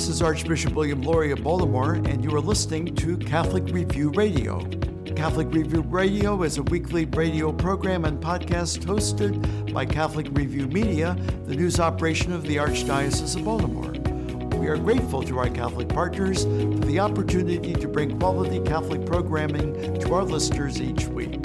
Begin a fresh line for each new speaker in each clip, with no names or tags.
This is Archbishop William Lori of Baltimore, and you are listening to Catholic Review Radio. Catholic Review Radio is a weekly radio program and podcast hosted by Catholic Review Media, the news operation of the Archdiocese of Baltimore. We are grateful to our Catholic partners for the opportunity to bring quality Catholic programming to our listeners each week.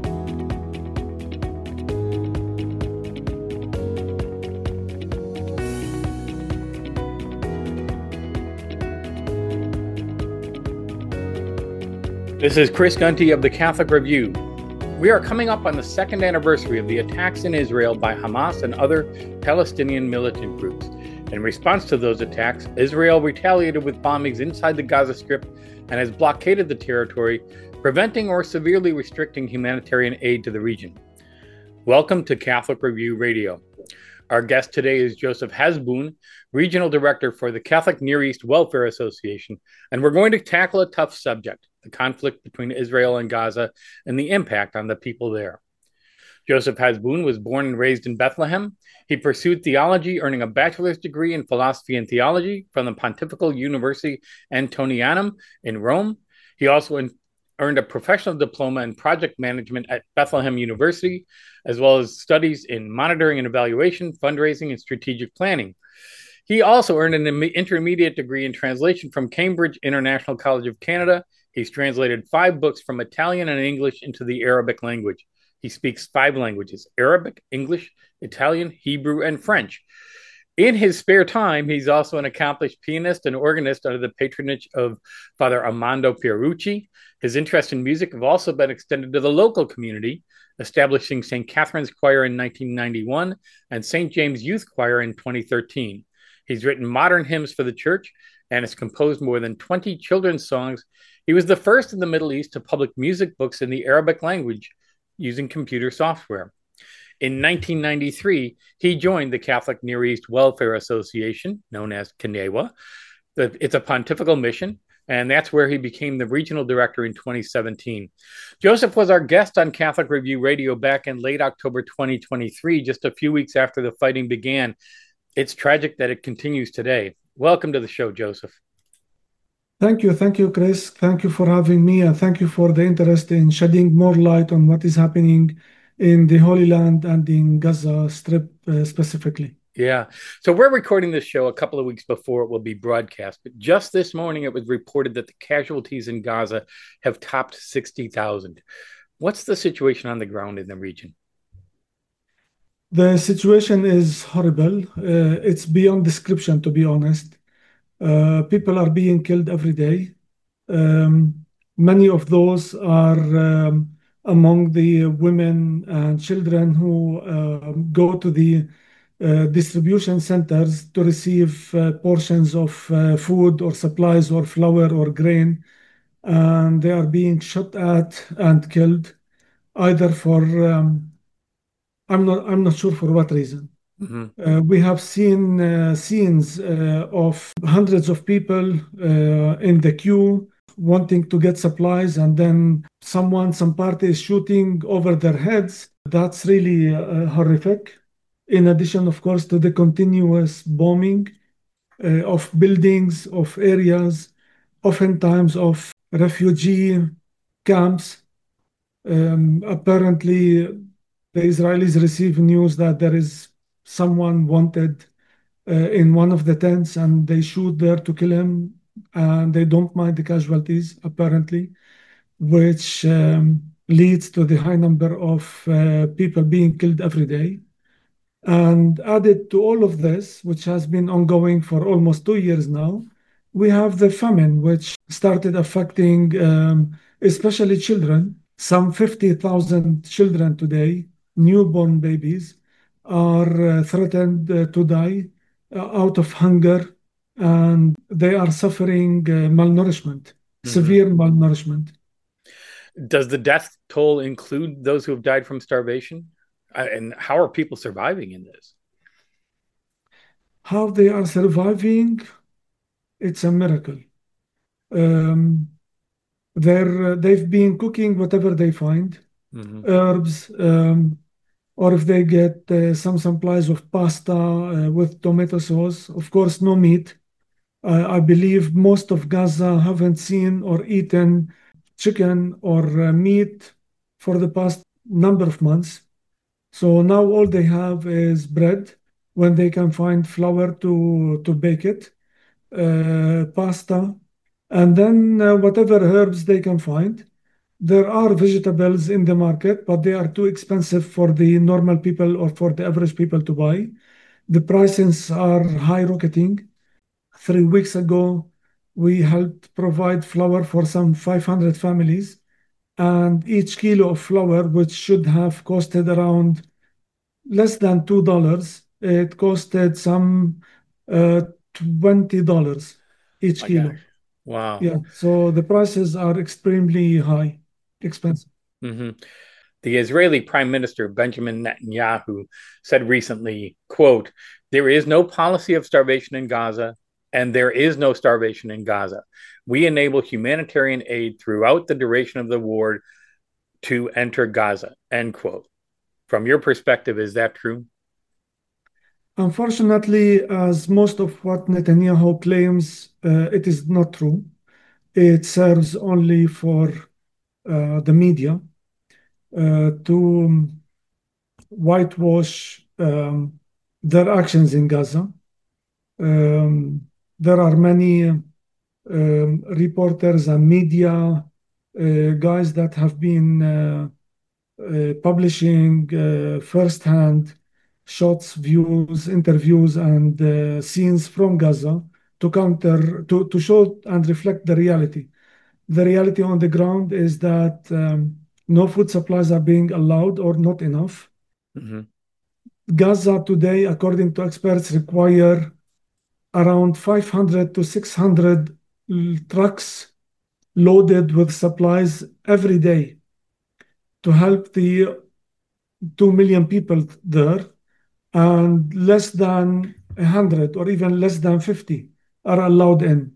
This is Chris Gunty of the Catholic Review. We are coming up on the second anniversary of the attacks in Israel by Hamas and other Palestinian militant groups. In response to those attacks, Israel retaliated with bombings inside the Gaza Strip and has blockaded the territory, preventing or severely restricting humanitarian aid to the region. Welcome to Catholic Review Radio. Our guest today is Joseph Hasbun, Regional Director for the Catholic Near East Welfare Association, and we're going to tackle a tough subject, the conflict between Israel and Gaza and the impact on the people there. Joseph Hasbun was born and raised in Bethlehem. He pursued theology, earning a bachelor's degree in philosophy and theology from the Pontifical University Antonianum in Rome. He also earned a professional diploma in project management at Bethlehem University, as well as studies in monitoring and evaluation, fundraising, and strategic planning. He also earned an intermediate degree in translation from Cambridge International College of Canada. He's translated 5 books from Italian and English into the Arabic language. He speaks 5 languages: Arabic, English, Italian, Hebrew, and French. In his spare time, he's also an accomplished pianist and organist under the patronage of Father Armando Pierucci. His interest in music have also been extended to the local community, establishing St. Catherine's Choir in 1991 and St. James Youth Choir in 2013. He's written modern hymns for the church and has composed more than 20 children's songs. He was the first in the Middle East to publish music books in the Arabic language using computer software. In 1993, he joined the Catholic Near East Welfare Association, known as CNEWA. It's a pontifical mission, and that's where he became the regional director in 2017. Joseph was our guest on Catholic Review Radio back in late October 2023, just a few weeks after the fighting began. It's tragic that it continues today. Welcome to the show, Joseph.
Thank you, Chris. Thank you for having me, and thank you for the interest in shedding more light on what is happening in the Holy Land and in Gaza Strip specifically.
Yeah. So we're recording this show a couple of weeks before it will be broadcast, but just this morning it was reported that the casualties in Gaza have topped 60,000. What's the situation on the ground in the region?
The situation is horrible. It's beyond description, to be honest. People are being killed every day. Many of those are among the women and children who go to the distribution centers to receive portions of food or supplies or flour or grain, and they are being shot at and killed, either for I'm not sure for what reason.
Mm-hmm.
We have seen scenes of hundreds of people in the queue wanting to get supplies, and then some party is shooting over their heads. That's really horrific. In addition, of course, to the continuous bombing of buildings, of areas, oftentimes of refugee camps. Apparently, the Israelis receive news that there is someone wanted in one of the tents, and they shoot there to kill him, and they don't mind the casualties, apparently, which leads to the high number of people being killed every day. And added to all of this, which has been ongoing for almost 2 years now, we have the famine, which started affecting especially children. Some 50,000 children today, newborn babies, are threatened to die out of hunger, and they are suffering malnourishment, severe malnourishment.
Does the death toll include those who have died from starvation? And how are people surviving in this?
How they are surviving, it's a miracle. They've been cooking whatever they find, herbs, or if they get some supplies of pasta with tomato sauce. Of course, no meat. I believe most of Gaza haven't seen or eaten chicken or meat for the past number of months. So now all they have is bread when they can find flour to bake it, pasta, and then whatever herbs they can find. There are vegetables in the market, but they are too expensive for the normal people or for the average people to buy. The prices are high rocketing. 3 weeks ago, we helped provide flour for some 500 families, and each kilo of flour, which should have costed around less than $2, it costed some uh, $20 each
My
kilo.
gosh. Wow.
Yeah, so the prices are extremely high, expensive.
hmm The Israeli Prime Minister Benjamin Netanyahu said recently, quote, "There is no policy of starvation in Gaza, and there is no starvation in Gaza. We enable humanitarian aid throughout the duration of the war to enter Gaza," end quote. From your perspective, is that true?
Unfortunately, as most of what Netanyahu claims, it is not true. It serves only for the media to whitewash their actions in Gaza. Um, there are many reporters and media guys that have been publishing firsthand shots, views, interviews, and scenes from Gaza to show and reflect the reality. The reality on the ground is that no food supplies are being allowed or not enough.
Mm-hmm.
Gaza today, according to experts, require around 500 to 600 trucks loaded with supplies every day to help the 2 million people there, and less than 100 or even less than 50 are allowed in.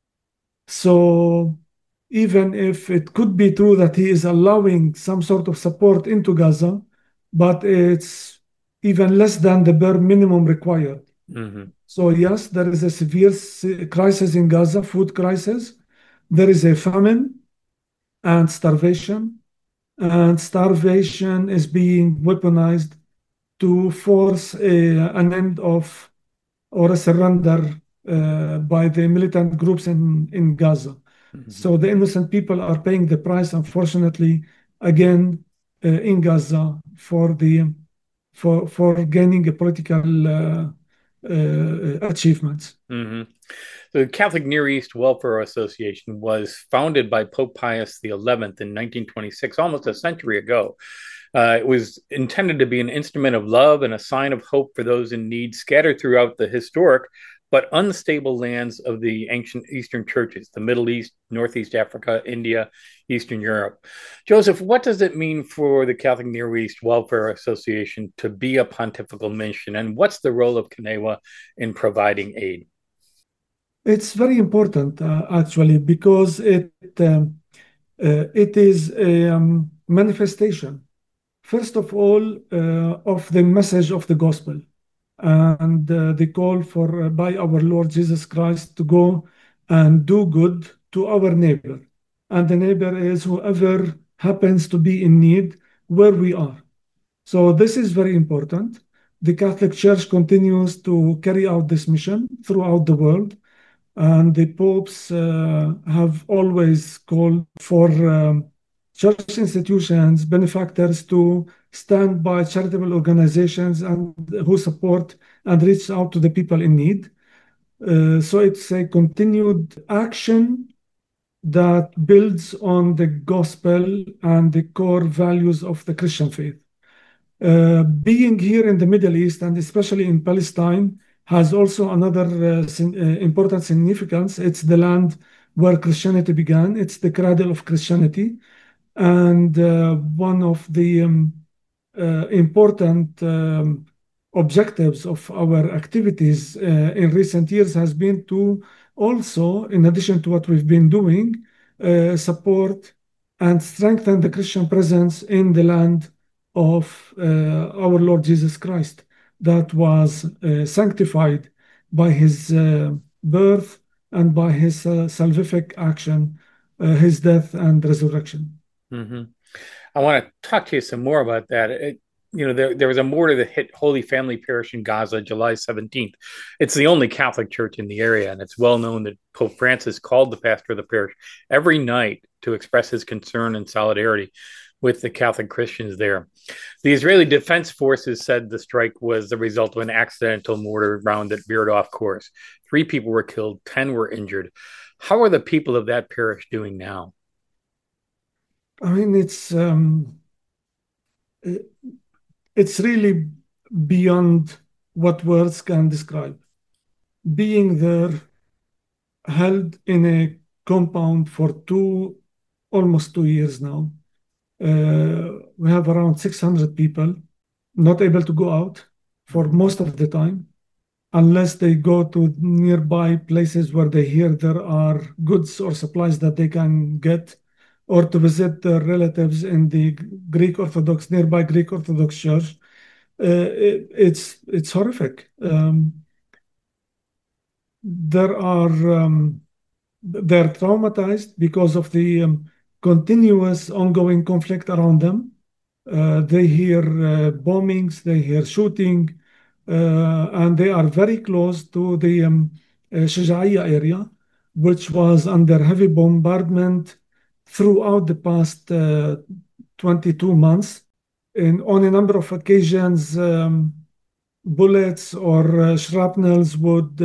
So even if it could be true that he is allowing some sort of support into Gaza, but it's even less than the bare minimum required.
Mm-hmm.
So yes, there is a severe crisis in Gaza, food crisis. There is a famine and starvation is being weaponized to force an end of or a surrender by the militant groups in Gaza.
Mm-hmm.
So the innocent people are paying the price, unfortunately, again in Gaza for gaining a political achievements.
Mm-hmm. The Catholic Near East Welfare Association was founded by Pope Pius XI in 1926, almost a century ago. It was intended to be an instrument of love and a sign of hope for those in need scattered throughout the historic but unstable lands of the ancient Eastern churches, the Middle East, Northeast Africa, India, Eastern Europe. Joseph, what does it mean for the Catholic Near East Welfare Association to be a pontifical mission, and what's the role of Kanewa in providing aid?
It's very important, actually, because it is a manifestation, first of all, of the message of the gospel and the call for by our Lord Jesus Christ to go and do good to our neighbor. And the neighbor is whoever happens to be in need where we are. So this is very important. The Catholic Church continues to carry out this mission throughout the world, and the popes have always called for church institutions, benefactors to stand by charitable organizations and who support and reach out to the people in need. So it's a continued action that builds on the gospel and the core values of the Christian faith. Being here in the Middle East and especially in Palestine has also another important significance. It's the land where Christianity began. It's the cradle of Christianity. And one of the important objectives of our activities in recent years has been to also, in addition to what we've been doing, support and strengthen the Christian presence in the land of our Lord Jesus Christ that was sanctified by his birth and by his salvific action, his death and resurrection.
Mm-hmm. I want to talk to you some more about that. There was a mortar that hit Holy Family Parish in Gaza July 17th. It's the only Catholic church in the area, and it's well known that Pope Francis called the pastor of the parish every night to express his concern and solidarity with the Catholic Christians there. The Israeli Defense Forces said the strike was the result of an accidental mortar round that veered off course. 3 people were killed, 10 were injured. How are the people of that parish doing now?
I mean, it's really beyond what words can describe. Being there, held in a compound for almost 2 years now. We have around 600 people not able to go out for most of the time, unless they go to nearby places where they hear there are goods or supplies that they can get, or to visit their relatives in the nearby Greek Orthodox church. It's horrific. They're traumatized because of the continuous ongoing conflict around them. They hear bombings, they hear shooting, and they are very close to the Shujaiya area, which was under heavy bombardment throughout the past 22 months. On a number of occasions, bullets or shrapnels would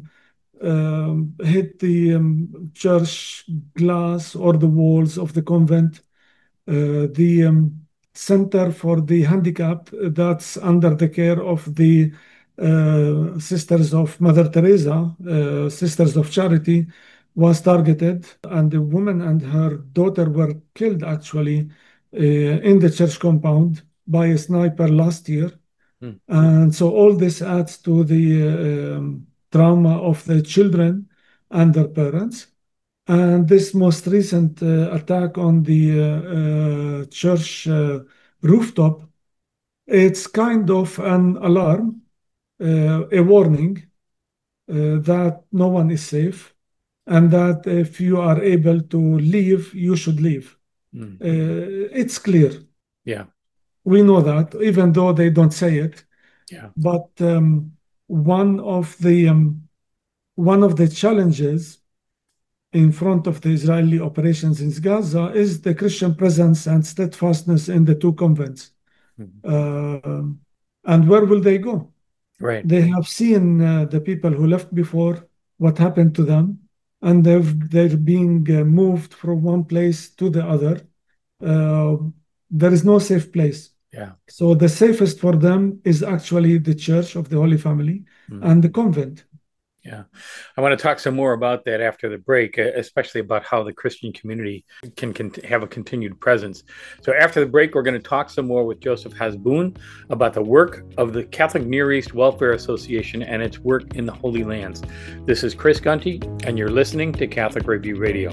hit the church glass or the walls of the convent. The Center for the Handicapped, that's under the care of the Sisters of Mother Teresa, Sisters of Charity, was targeted, and the woman and her daughter were killed actually in the church compound by a sniper last year. And so all this adds to the trauma of the children and their parents. And this most recent attack on the church rooftop, it's kind of an alarm, a warning that no one is safe, and that if you are able to leave, you should leave. It's clear.
Yeah.
We know that, even though they don't say it.
Yeah.
But one of the challenges in front of the Israeli operations in Gaza is the Christian presence and steadfastness in the 2 convents. And where will they go?
Right.
They have seen the people who left before, what happened to them, and they're being moved from one place to the other. There is no safe place.
Yeah.
So the safest for them is actually the Church of the Holy Family and the convent.
Yeah. I want to talk some more about that after the break, especially about how the Christian community can have a continued presence. So after the break, we're going to talk some more with Joseph Hasbun about the work of the Catholic Near East Welfare Association and its work in the Holy Lands. This is Chris Gunty, and you're listening to Catholic Review Radio.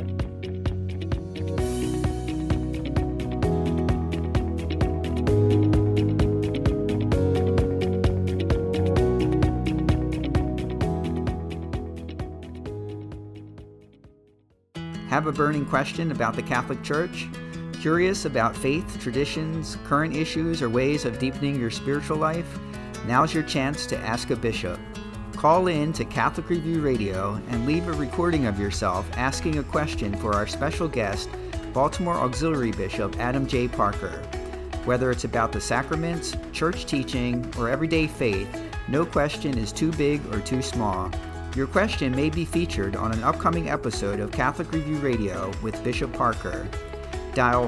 Have a burning question about the Catholic Church? Curious about faith, traditions, current issues, or ways of deepening your spiritual life? Now's your chance to ask a bishop. Call in to Catholic Review Radio and leave a recording of yourself asking a question for our special guest, Baltimore Auxiliary Bishop Adam J. Parker. Whether it's about the sacraments, church teaching, or everyday faith, no question is too big or too small. Your question may be featured on an upcoming episode of Catholic Review Radio with Bishop Parker. Dial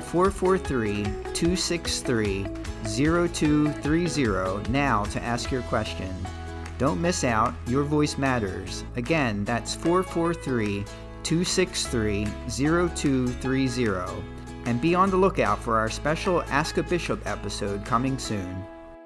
443-263-0230 now to ask your question. Don't miss out, your voice matters. Again, that's 443-263-0230. And be on the lookout for our special Ask a Bishop episode coming soon.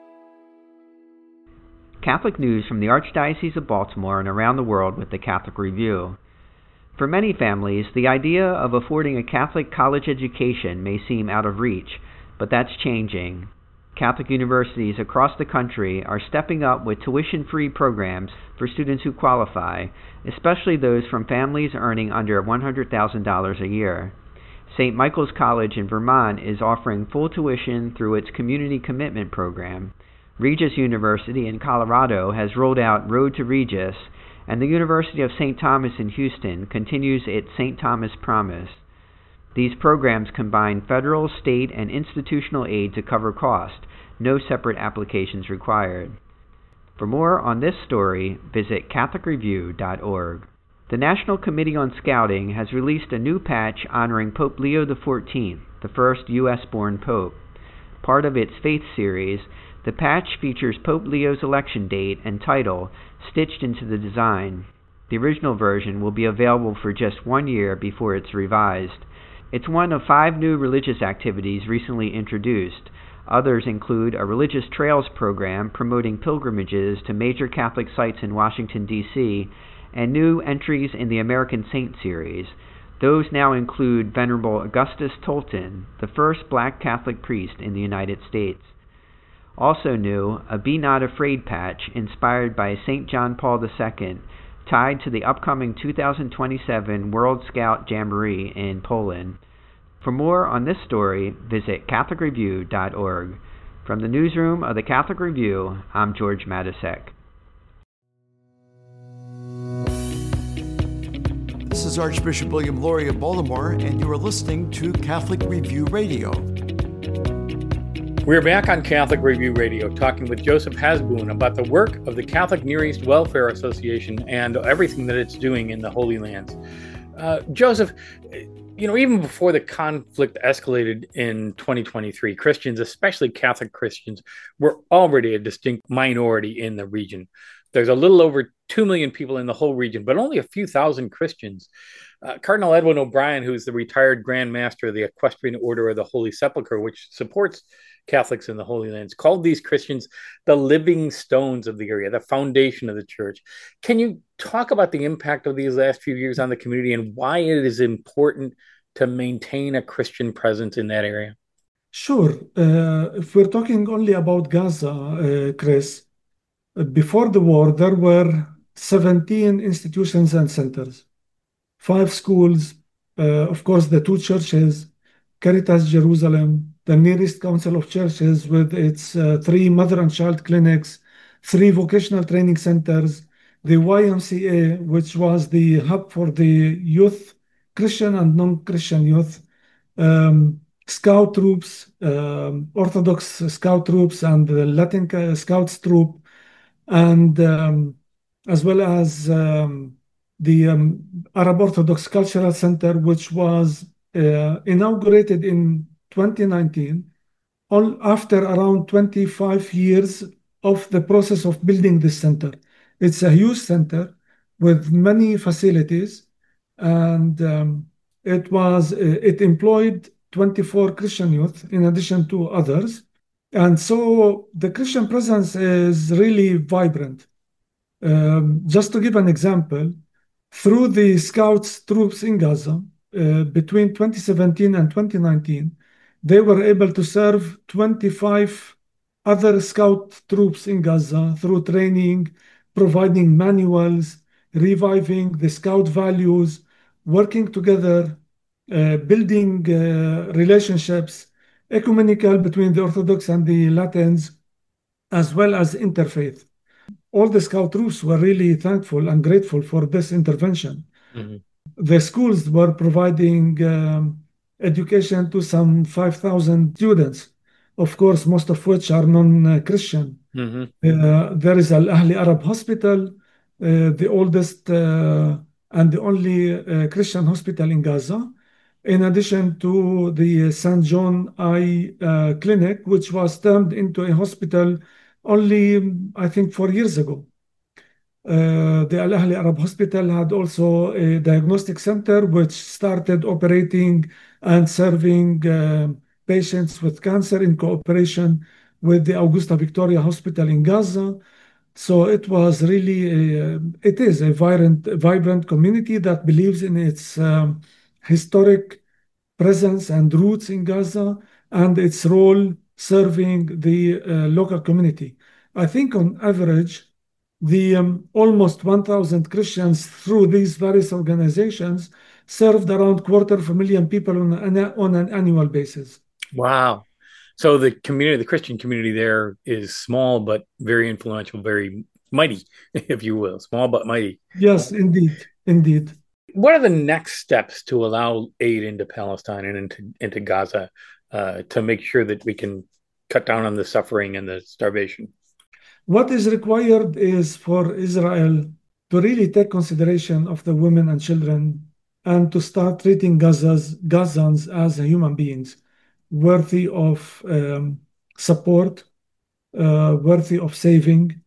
Catholic news from the Archdiocese of Baltimore and around the world with the Catholic Review. For many families, the idea of affording a Catholic college education may seem out of reach, but that's changing. Catholic universities across the country are stepping up with tuition-free programs for students who qualify, especially those from families earning under $100,000 a year. St. Michael's College in Vermont is offering full tuition through its Community Commitment Program. Regis University in Colorado has rolled out Road to Regis, and the University of St. Thomas in Houston continues its St. Thomas Promise. These programs combine federal, state, and institutional aid to cover cost, no separate applications required. For more on this story, visit CatholicReview.org. The National Committee on Scouting has released a new patch honoring Pope Leo XIV, the first U.S.-born pope. Part of its Faith series, the patch features Pope Leo's election date and title stitched into the design. The original version will be available for just 1 year before it's revised. It's one of 5 new religious activities recently introduced. Others include a religious trails program promoting pilgrimages to major Catholic sites in Washington, D.C., and new entries in the American Saint series. Those now include Venerable Augustus Tolton, the first black Catholic priest in the United States. Also new, a Be Not Afraid patch inspired by St. John Paul II, tied to the upcoming 2027 World Scout Jamboree in Poland. For more on this story, visit CatholicReview.org. From the newsroom of the Catholic Review, I'm George Matysek.
This is Archbishop William Lori of Baltimore, and you are listening to Catholic Review Radio.
We're back on Catholic Review Radio talking with Joseph Hasboun about the work of the Catholic Near East Welfare Association and everything that it's doing in the Holy Lands. Joseph, even before the conflict escalated in 2023, Christians, especially Catholic Christians, were already a distinct minority in the region. There's a little over 2 million people in the whole region, but only a few thousand Christians. Cardinal Edwin O'Brien, who's the retired Grand Master of the Equestrian Order of the Holy Sepulchre, which supports Catholics in the Holy Lands, called these Christians the living stones of the area, the foundation of the church. Can you talk about the impact of these last few years on the community and why it is important to maintain a Christian presence in that area?
Sure. If we're talking only about Gaza, Chris, before the war, there were 17 institutions and centers, 5 schools, of course, the 2 churches, Caritas Jerusalem, the Near East Council of Churches with its 3 mother and child clinics, 3 vocational training centers, the YMCA, which was the hub for the youth, Christian and non-Christian youth, scout troops, Orthodox scout troops and the Latin Scouts troop, and as well as the Arab Orthodox Cultural Center, which was inaugurated in 2019, after around 25 years of the process of building this center. It's a huge center with many facilities, and it employed 24 Christian youth in addition to others. And so the Christian presence is really vibrant. Just to give an example, through the Scouts troops in Gaza, between 2017 and 2019, they were able to serve 25 other Scout troops in Gaza through training, providing manuals, reviving the Scout values, working together, building relationships, ecumenical between the Orthodox and the Latins, as well as interfaith. All the Scout troops were really thankful and grateful for this intervention. Mm-hmm. The schools were providing education to some 5,000 students, of course, most of which are non-Christian. Mm-hmm. There is Al Ahli Arab Hospital, the oldest and the only Christian hospital in Gaza, in addition to the St. John Eye Clinic, which was turned into a hospital only, I think, 4 years ago. The Al Ahli Arab Hospital had also a diagnostic center which started operating and serving patients with cancer in cooperation with the Augusta Victoria Hospital in Gaza. So it was really, it is a vibrant community that believes in its historic presence and roots in Gaza and its role serving the local community. I think on average, the almost 1,000 Christians through these various organizations served around quarter of a million people on an annual basis.
Wow. So the community, the Christian community there is small, but very influential, very mighty, if you will, small but mighty.
Yes, indeed. Indeed.
What are the next steps to allow aid into Palestine and into Gaza to make sure that we can cut down on the suffering and the starvation?
What is required is for Israel to really take consideration of the women and children and to start treating Gazans as human beings, worthy of support, worthy of saving,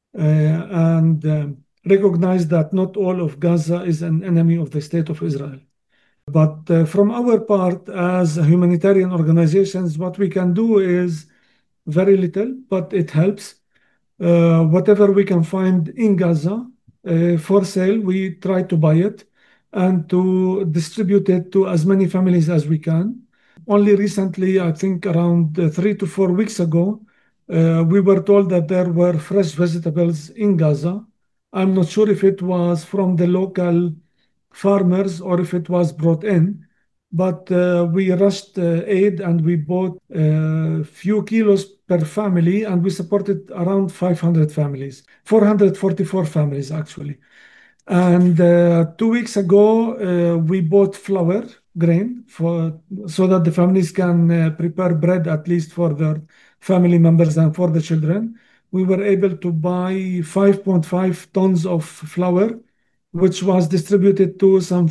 and recognize that not all of Gaza is an enemy of the state of Israel. But from our part, as humanitarian organizations, what we can do is very little, but it helps. Whatever we can find in Gaza for sale, we try to buy it and to distribute it to as many families as we can. Only recently, I think around 3 to 4 weeks ago, we were told that there were fresh vegetables in Gaza. I'm not sure if it was from the local farmers or if it was brought in, but we rushed aid and we bought a few kilos per family and we supported around 500 families, 444 families actually. And 2 weeks ago, we bought flour, grain, so that the families can prepare bread at least for their family members and for the children. We were able to buy 5.5 tons of flour, which was distributed to some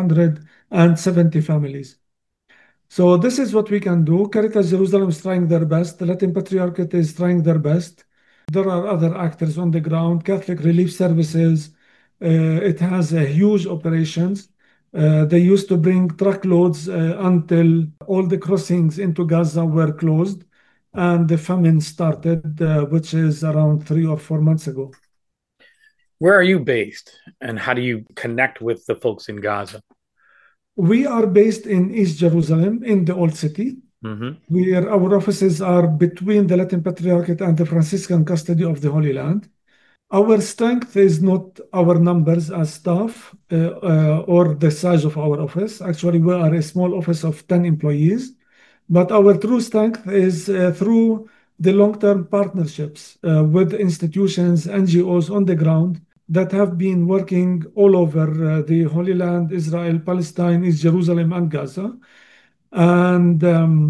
570 families. So this is what we can do. Caritas Jerusalem is trying their best. The Latin Patriarchate is trying their best. There are other actors on the ground, Catholic Relief Services. It has huge operations. They used to bring truckloads until all the crossings into Gaza were closed and the famine started, which is around 3 or 4 months ago.
Where are you based and how do you connect with the folks in Gaza?
We are based in East Jerusalem in the Old City, where our offices are between the Latin Patriarchate and the Franciscan Custody of the Holy Land. Our strength is not our numbers as staff or the size of our office. Actually, we are a small office of 10 employees, but our true strength is through the long-term partnerships with institutions, NGOs on the ground that have been working all over the Holy Land, Israel, Palestine, East Jerusalem, and Gaza. And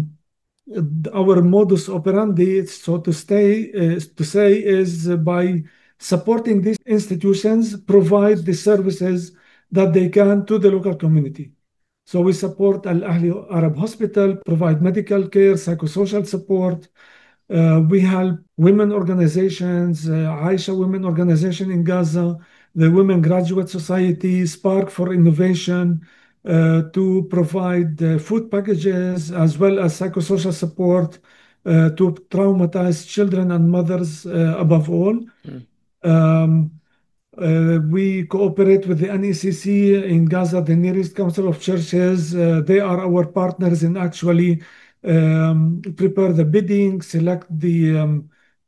our modus operandi, so to say, is by supporting these institutions, provide the services that they can to the local community. So we support Al Ahli Arab Hospital, provide medical care, psychosocial support. We help women organizations, Aisha Women Organization in Gaza, the Women Graduate Society, Spark for Innovation, to provide food packages as well as psychosocial support to traumatized children and mothers above all. We cooperate with the NECC in Gaza, the Nearest Council of Churches. They are our partners in actually prepare the bidding, select the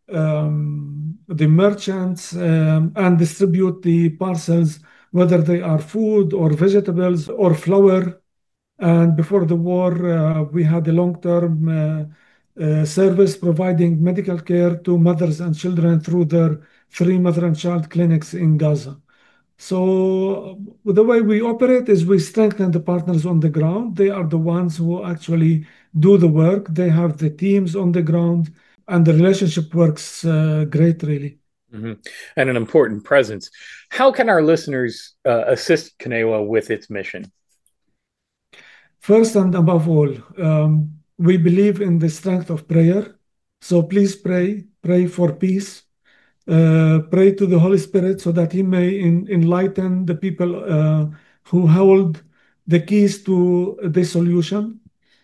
merchants, and distribute the parcels, whether they are food or vegetables or flour. And before the war, we had a long-term service providing medical care to mothers and children through their 3 mother and child clinics in Gaza. So the way we operate is we strengthen the partners on the ground. They are the ones who actually do the work. They have the teams on the ground, and the relationship works great, really.
And an important presence. How can our listeners assist Kanewa with its mission?
First and above all, we believe in the strength of prayer. So please pray for peace. Pray to the Holy Spirit so that He may enlighten the people who hold the keys to the solution.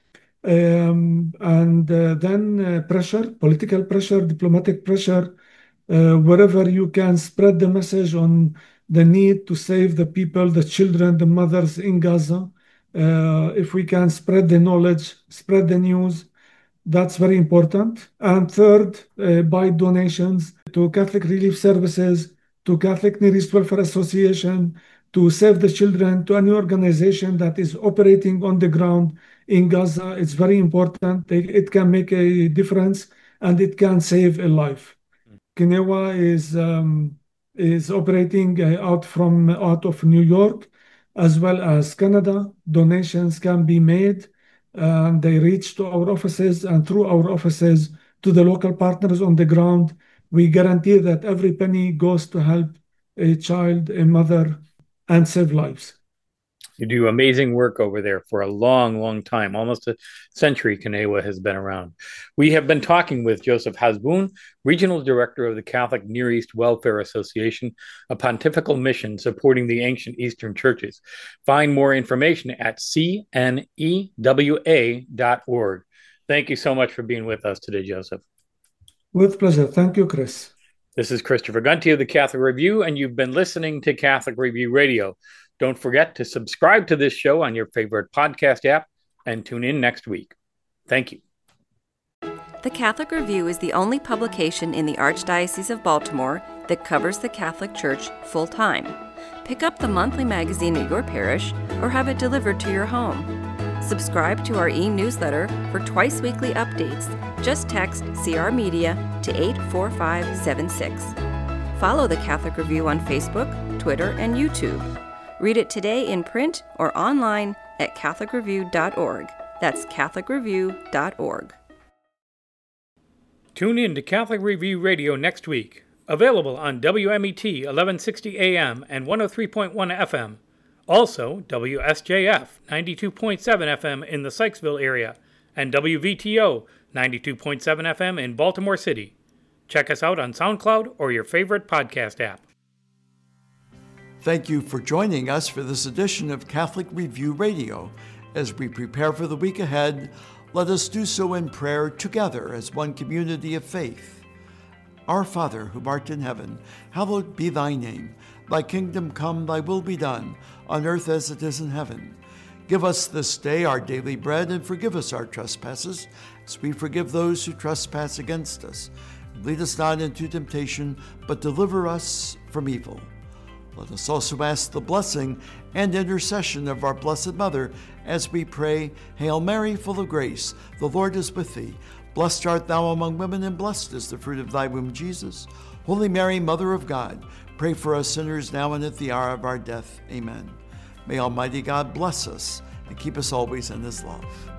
And then pressure, political pressure, diplomatic pressure, wherever you can spread the message on the need to save the people, the children, the mothers in Gaza. If we can spread the knowledge, spread the news, That's very important. And third, by donations to Catholic Relief Services, to Catholic Near East Welfare Association, to Save the Children, to any organization that is operating on the ground in Gaza. It's very important. It can make a difference and it can save a life. Kinewa is operating out of New York as well as Canada. Donations can be made. They reach to our offices, and through our offices to the local partners on the ground. We guarantee that every penny goes to help a child, a mother, and save lives.
You do amazing work over there for a long, long time. Almost a century Kinewa has been around. We have been talking with Joseph Hasbun, Regional Director of the Catholic Near East Welfare Association, a pontifical mission supporting the ancient Eastern churches. Find more information at cnewa.org. Thank you so much for being with us today, Joseph.
With pleasure. Thank you, Chris.
This is Christopher Gunty of the Catholic Review, and you've been listening to Catholic Review Radio. Don't forget to subscribe to this show on your favorite podcast app and tune in next week. Thank you.
The Catholic Review is the only publication in the Archdiocese of Baltimore that covers the Catholic Church full-time. Pick up the monthly magazine at your parish or have it delivered to your home. Subscribe to our e-newsletter for twice-weekly updates. Just text CR Media to 84576. Follow the Catholic Review on Facebook, Twitter, and YouTube. Read it today in print or online at catholicreview.org. That's catholicreview.org.
Tune in to Catholic Review Radio next week. Available on WMET 1160 AM and 103.1 FM. Also, WSJF 92.7 FM in the Sykesville area and WVTO 92.7 FM in Baltimore City. Check us out on SoundCloud or your favorite podcast app.
Thank you for joining us for this edition of Catholic Review Radio. As we prepare for the week ahead, let us do so in prayer together as one community of faith. Our Father, who art in heaven, hallowed be thy name. Thy kingdom come, thy will be done, on earth as it is in heaven. Give us this day our daily bread, and forgive us our trespasses, as we forgive those who trespass against us. Lead us not into temptation, but deliver us from evil. Let us also ask the blessing and intercession of our Blessed Mother as we pray, Hail Mary, full of grace, the Lord is with thee. Blessed art thou among women, and blessed is the fruit of thy womb, Jesus. Holy Mary, Mother of God, pray for us sinners now and at the hour of our death. Amen. May Almighty God bless us and keep us always in his love.